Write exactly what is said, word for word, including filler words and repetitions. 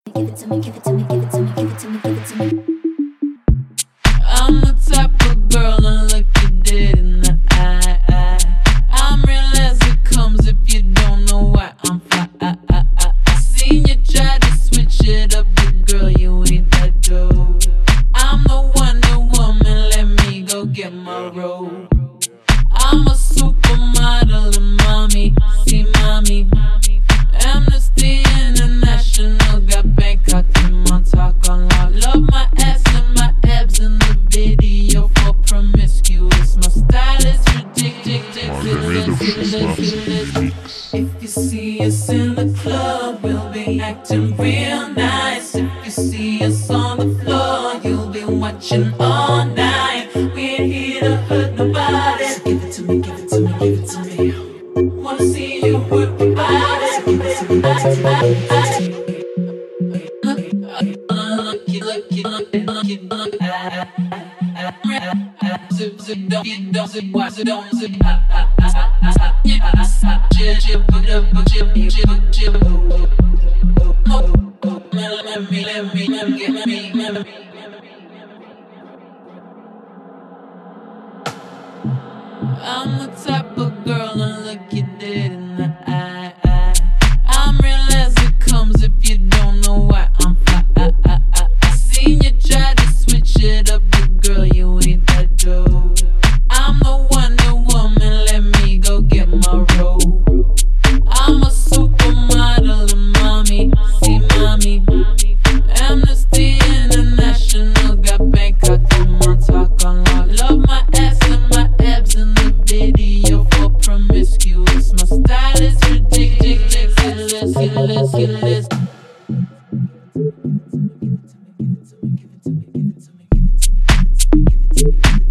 Give it to me, give it to me, give it to me, give it to me, give it to me. I'm the type of girl to look you dead in the eye. I'm real as it comes if you don't know why I'm fly. I seen you try to switch it up, but girl, you ain't that dope. I'm the Wonder Woman, let me go get my robe. I'm a supermodel and mommy, see mommy. Amnesty International got Bangkok in Montauk on lock. Love my ass and my abs in the video for promiscuous. My style is ridiculous. If you see us in the club, we'll be acting real nice. If you see us on the floor, you'll be watching all night. We ain't here to hurt nobody. So give it to me, give it to me, give it to me. Wanna see you work your body. So give it to me, give it to me, give it to me. Lucky, lucky, lucky, lucky, lucky. Zip, zip, don't get, don't zip, why zip, don't zip. Chill, chill, put up, chill, chill, chill. Let me, let me, let me, let me, let me. I'm the type of girl to look you dead in the eye. I'm real as it comes if you don't know why I'm fly. I seen you try to switch it up, but girl, you ain't that dope. I'm the Wonder Woman, let me go get my robe. I'm a supermodel and mommy, see mommy. Amnesty International got Bangkok in Montauk on lock. Love my ass and my abs in the video for promiscuous. My style is ridiculous, ridiculous, ridiculous. Give it to me, give it to me, give it to me, give it to me, give it to me, give it to me, give it to me.